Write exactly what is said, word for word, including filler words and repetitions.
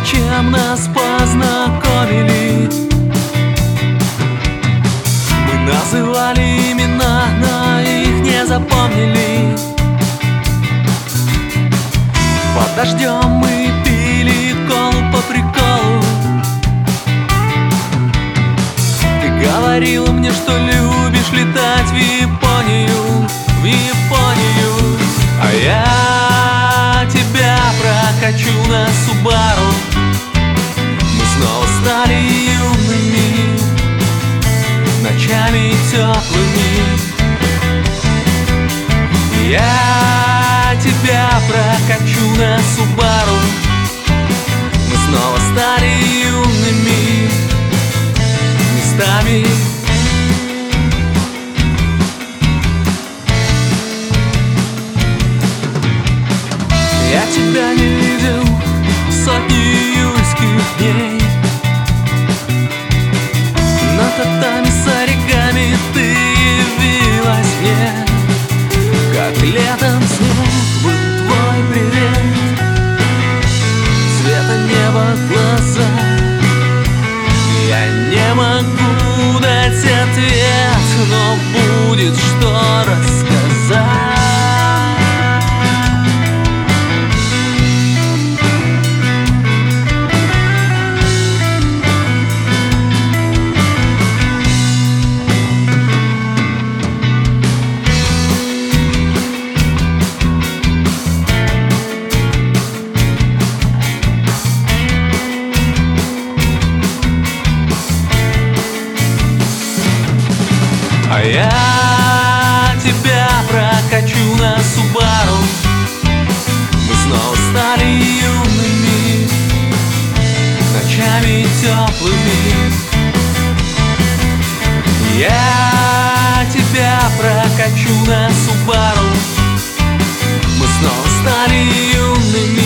зачем нас познакомили. Мы называли имена, но их не запомнили. Под дождем мы пили колу по приколу. Ты говорила мне, что любишь летать в Японию, в Японию. А я тебя прокачу на Субару. Мы снова стали юными, ночами теплыми. Я тебя прокачу на Субару. Мы снова стали юными местами. Я тебя не видел сотни июльских дней. На татами с оригами ты явилась мне, как летом снег был твой привет. Цвета неба глаза, я не могу дать ответ, но будет что рассказать. А я тебя прокачу на Субару. Мы снова стали юными, ночами теплыми. Я тебя прокачу на Субару. Мы снова стали юными.